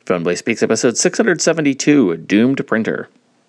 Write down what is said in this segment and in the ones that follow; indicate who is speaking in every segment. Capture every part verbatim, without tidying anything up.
Speaker 1: Phoneboy Speaks, episode six hundred seventy-two, Doomed Printer.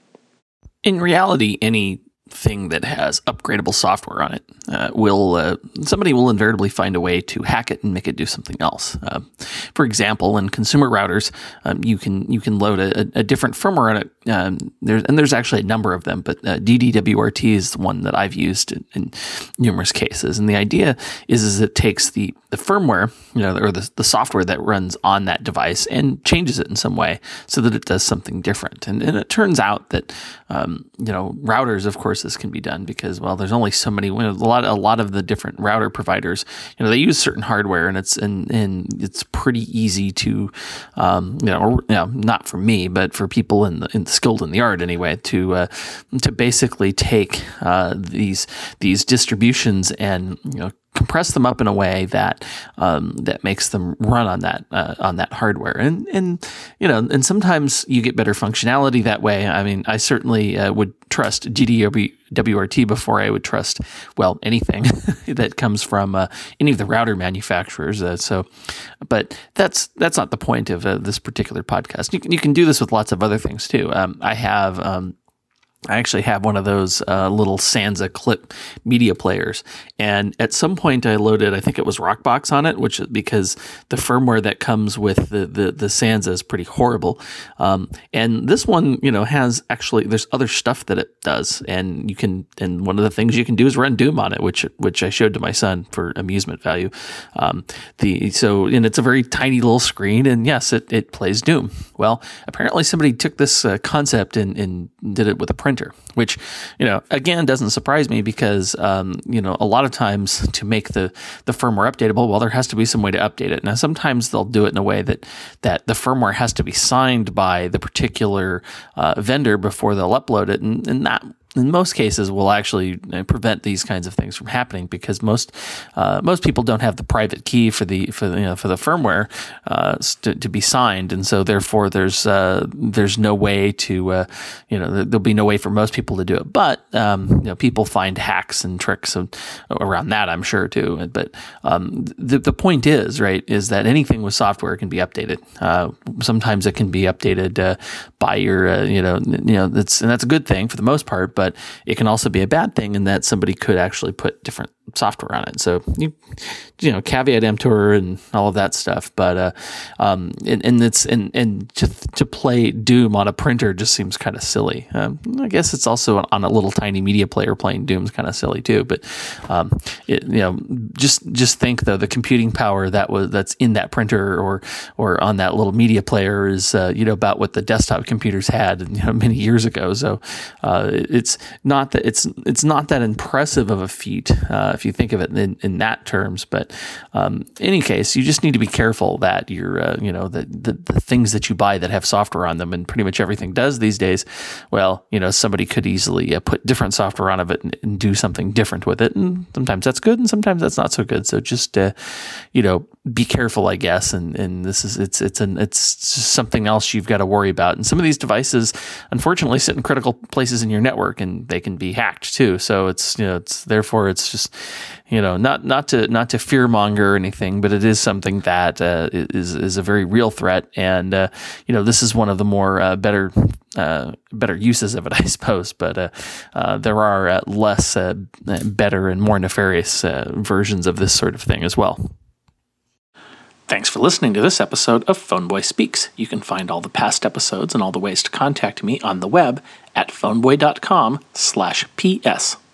Speaker 2: In reality, anything that has upgradable software on it uh, will uh, somebody will invariably find a way to hack it and make it do something else. Uh, for example, in consumer routers, um, you can you can load a, a different firmware on it. Um, there's and there's actually a number of them, but uh, D D W R T is the one that I've used in, in numerous cases. And the idea is, is it takes the, the firmware, you know, or the, the software that runs on that device and changes it in some way so that it does something different. And, and it turns out that um, you know routers, of course, this can be done because well, there's only so many. You know, a lot a lot of the different router providers, you know, they use certain hardware, and it's and and it's pretty easy to, um, you know, or, you know, not for me, but for people in the in skilled in the art anyway, to uh, to basically take uh, these these distributions and you know compress them up in a way that um, that makes them run on that uh, on that hardware, and and you know, and sometimes you get better functionality that way. I mean, I certainly uh, would trust D D W R T before I would trust well anything that comes from uh, any of the router manufacturers. Uh, so, but that's that's not the point of uh, this particular podcast. You can you can do this with lots of other things too. Um, I have. Um, I actually have one of those uh, little Sansa clip media players, and at some point I loaded, I think it was Rockbox on it, which is because the firmware that comes with the the, the Sansa is pretty horrible. Um, and this one, you know, has actually there's other stuff that it does, and you can and one of the things you can do is run Doom on it, which which I showed to my son for amusement value. Um, the so and it's a very tiny little screen, and yes, it it plays Doom. Well, apparently somebody took this uh, concept and and did it with a printer. Which, you know, again, doesn't surprise me because, um, you know, a lot of times to make the, the firmware updatable, well, there has to be some way to update it. Now, sometimes they'll do it in a way that, that the firmware has to be signed by the particular uh, vendor before they'll upload it. And, and that, in most cases, will actually prevent these kinds of things from happening because most uh, most people don't have the private key for the for the, you know, for the firmware uh, to, to be signed, and so therefore there's uh, there's no way to uh, you know there'll be no way for most people to do it. But um, you know, people find hacks and tricks around that, I'm sure too. But um, the the point is right is that anything with software can be updated. Uh, sometimes it can be updated uh, by your uh, you know you know that's and that's a good thing for the most part. But it can also be a bad thing in that somebody could actually put different software on it. So, you, you know, caveat emptor and all of that stuff. But, uh, um, and, and it's, and, and to, to play Doom on a printer just seems kind of silly. Um, I guess it's also on a little tiny media player playing Doom is kind of silly too. But, um, it, you know, just, just think though, the computing power that was, that's in that printer or, or on that little media player is, uh, you know, about what the desktop computers had, you know, many years ago. So, uh, it's not that it's, it's not that impressive of a feat, uh, if you think of it in, in that terms. But um, in any case, you just need to be careful that you're, uh, you know, the, the the things that you buy that have software on them, and pretty much everything does these days. Well, you know, somebody could easily uh, put different software on it and, and do something different with it, and sometimes that's good, and sometimes that's not so good. So just, uh, you know, be careful, I guess. And and this is it's it's an it's just something else you've got to worry about. And some of these devices, unfortunately, sit in critical places in your network, and they can be hacked too. So it's you know it's therefore it's just you know not not to not to fearmonger or anything, but it is something that uh, is is a very real threat. And uh, you know this is one of the more uh, better uh, better uses of it, I suppose. But uh, uh, there are uh, less uh, better and more nefarious uh, versions of this sort of thing as well. Thanks for listening to this episode of Phoneboy Speaks. You can find all the past episodes and all the ways to contact me on the web at phoneboy dot com slash P S.